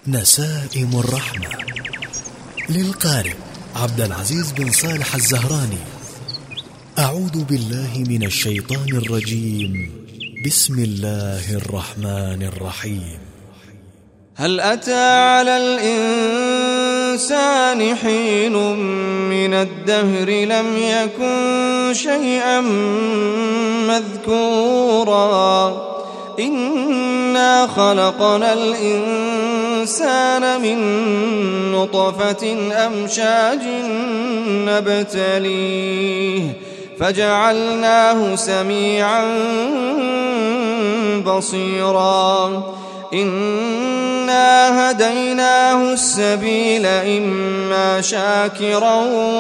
نسائم الرحمة للقارئ عبد العزيز بن صالح الزهراني. أعوذ بالله من الشيطان الرجيم. بسم الله الرحمن الرحيم. هل أتى على الإنسان حين من الدهر لم يكن شيئا مذكورا إنا خلقنا الإنسان من نطفة أمشاج نبتليه فجعلناه سميعا بصيرا إنا هديناه السبيل إما شاكرا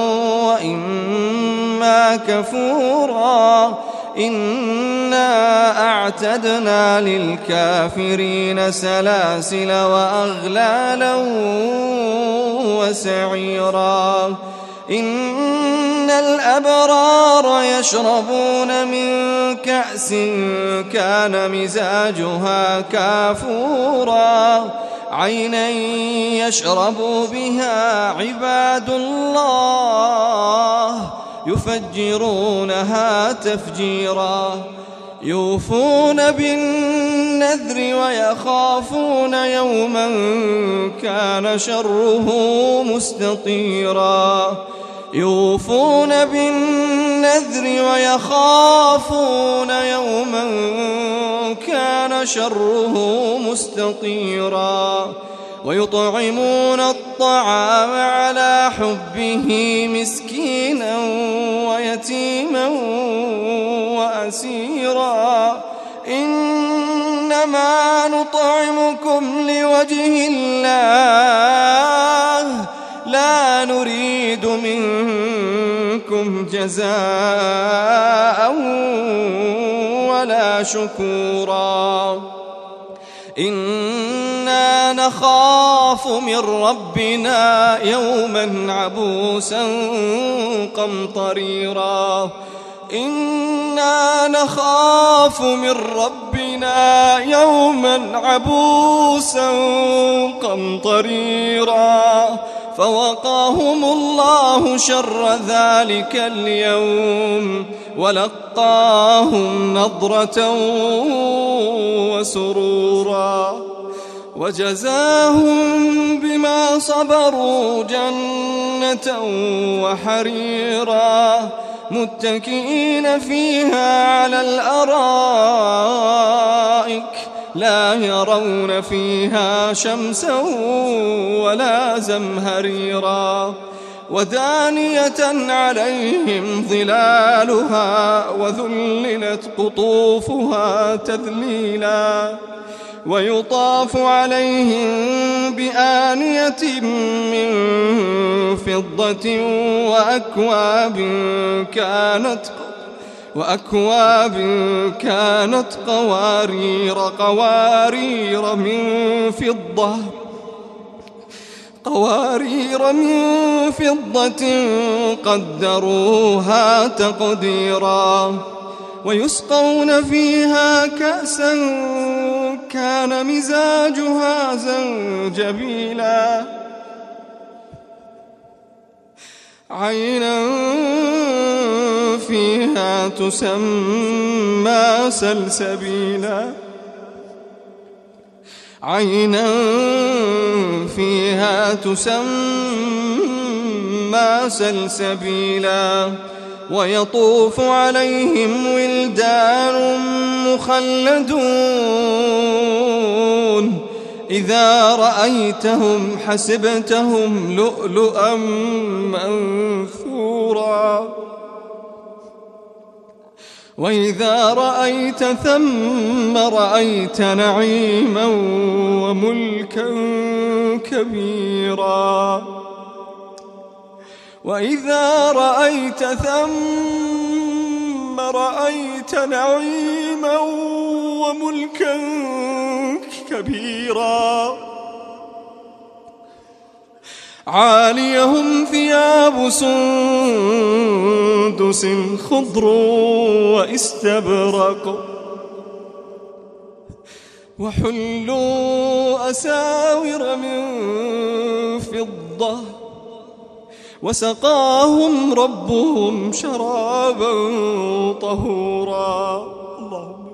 وإما كفورا إنا أعتدنا للكافرين سلاسل وأغلالا وسعيرا إن الأبرار يشربون من كأس كان مزاجها كافورا عينا يشرب بها عباد الله يفجرونها تفجيرا يوفون بالنذر ويخافون يوما كان شره مستطيرا يوفون بالنذر ويخافون يوما كان شره مستطيرا ويطعمون الطعام على حبه مسكينا ويتيما وأسيرا إنما نطعمكم لوجه الله لا نريد منكم جزاء ولا شكورا إنا نخاف من ربنا يوما عبوسا قمطريرا إنا نخاف من ربنا يوما عبوسا قمطريرا فوقاهم الله شر ذلك اليوم ولقاهم نضرة وسرورا وجزاهم بما صبروا جنة وحريرا متكئين فيها على الأرائك لا يرون فيها شمسا ولا زمهريرا ودانية عليهم ظلالها وذللت قطوفها تذليلا ويطاف عليهم بآنية من فضة وأكواب كانت قوارير من فضة قدروها تقديرا ويسقون فيها كأسا كان مزاجها زنجبيلا عينا فيها تسمى سلسبيلا عينا فيها تسمى سلسبيلا ويطوف عليهم ولدان مخلدون إذا رأيتهم حسبتهم لؤلؤا منثورا وإذا رأيت ثم رأيت نعيما وملكا كبيرا وإذا رأيت ثم رأيت نعيما وملكا كبيرا عاليهم ثياب سندس خضر واستبرق وحلوا أساور من فضة وسقاهم ربهم شرابا طهورا. اللهم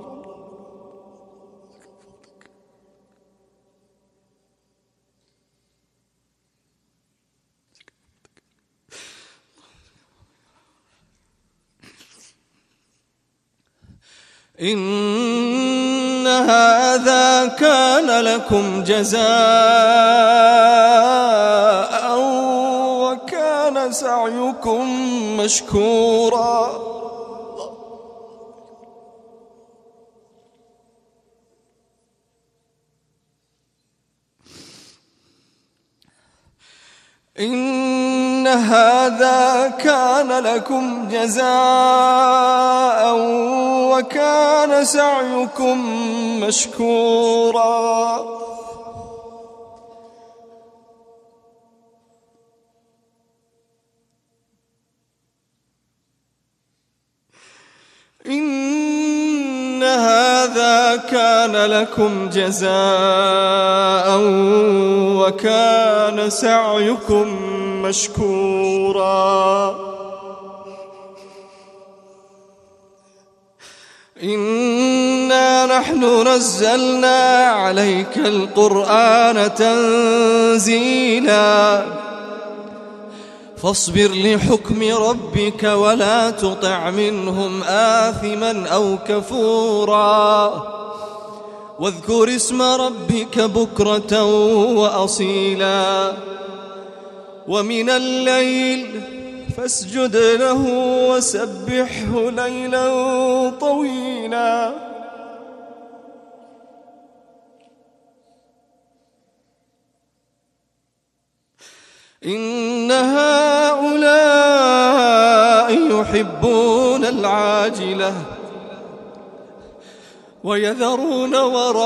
إن هذا كان لكم جزاء وكان سعيكم مشكورا. إن هذا كان لكم جزاء وكان سعيكم مشكورا. إن هذا كان لكم جزاء وكان سعيكم مشكورا. إنا نحن نزلنا عليك القرآن تنزيلا فاصبر لحكم ربك ولا تطع منهم آثما أو كفورا واذكر اسم ربك بكرة وأصيلا ومن الليل فاسجد له وسبحه ليلا طويلا. إن هؤلاء يحبون العاجلة ويذرون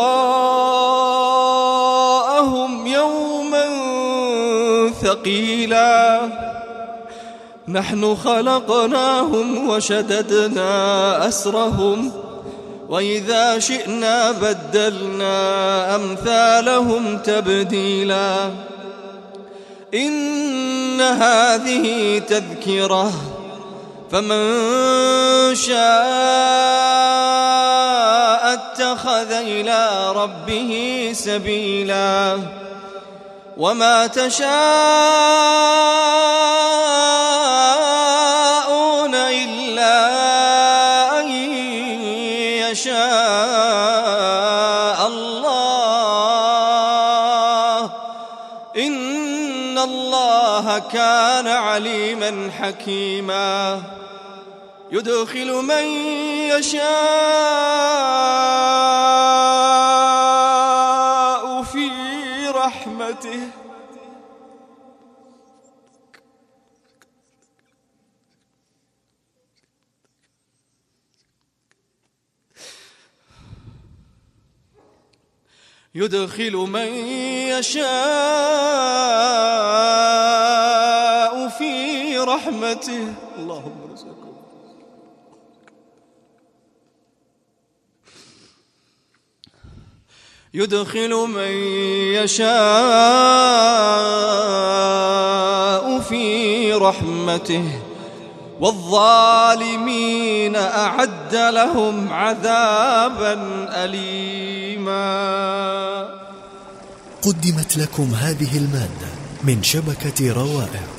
وراءهم يوما ثقيلا. نحن خلقناهم وشددنا أسرهم وإذا شئنا بدلنا أمثالهم تبديلا. إن هذه تذكرة فمن شاء اتخذ إلى ربه سبيلا وما تشاءون إلا أن يشاء الله إن الله كان عليما حكيما. يدخل من يشاء في رحمته يدخل من يشاء في رحمته. اللهم رزقنا يدخل من يشاء في رحمته والظالمين أعد لهم عذابا أليما. قدمت لكم هذه المادة من شبكة روائع.